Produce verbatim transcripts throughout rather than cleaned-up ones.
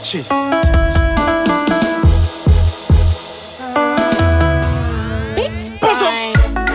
churches. Beats by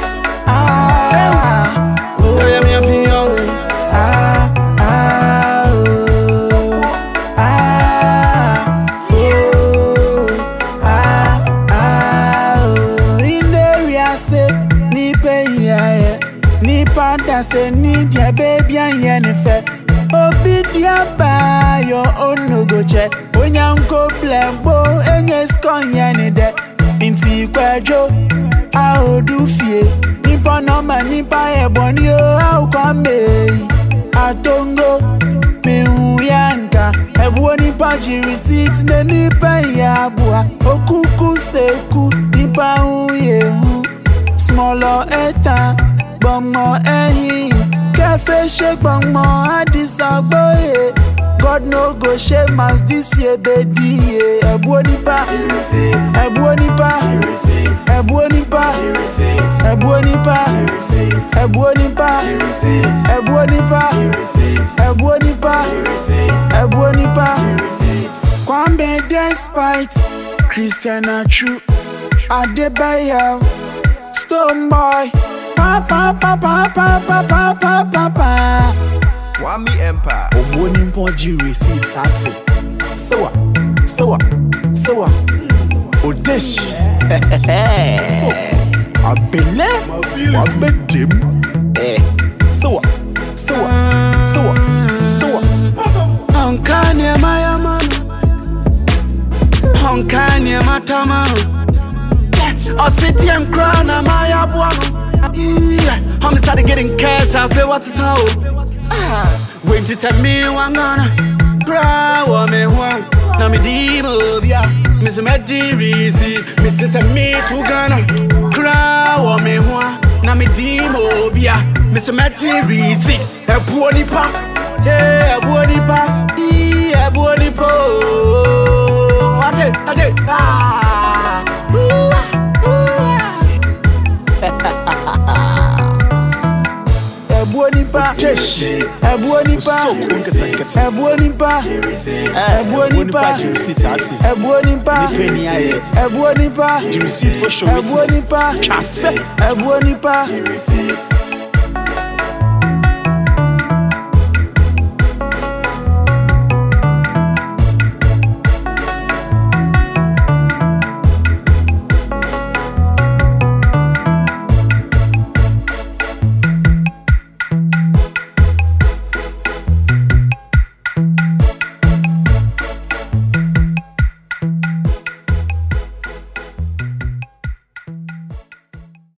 Ah, oh, yeah, me happy, oh. Ah, ah, oh. Ah, oh. Ah, ah, oh. In the area, say, ni pay, yeah, ni panda, say, ni dia baby, and yenife. Obidia ba your own no go check. Onyanko blembo enye skon yani de. Inti kwejo a odu fie. Nipa no ma nipa eboni o a ukame. Atongo me uyanka. Ebu nipa ji receipt ne nipa ya bua. Okuku seku nipa uye hu. Smaller eta bomo ehi. Cafe shake bang mo Addis Aboye. God no go shame us this year, baby. Ebuonipa, Ebuonipa, Ebuonipa, Ebuonipa, Ebuonipa, Ebuonipa, Ebuonipa, Ebuonipa. Kwame despite Christian are true. Adebayo, Stone Boy. Pa pa pa pa pa pa pa pa pa pa. Wami Empire. Oboni mpoji receipt taxi. So what? So what? So what? Odeshi. So abele. Abedim. Eh. So what? So what? So what? So what? Onkanye maya mama. Onkanye matama. Ositi em krana maya buano. Yeah, I'm started getting cash. I feel what's it's how. When to tell me one gonna cry, what me want. Now me demo, yeah. Miss Meddy Rizzy, Mister Tell me to gonna cry, what me want. Now me demo, yeah. Mister Meddy Rizzy, a body pop, yeah, a body pop, yeah, a body pop. What it, what it, ah. Ebuonipa, Ebuonipa, Ebuonipa, Ebuonipa, Ebuonipa, Ebuonipa, The receipt for show Ebuonipa, Ebuonipa,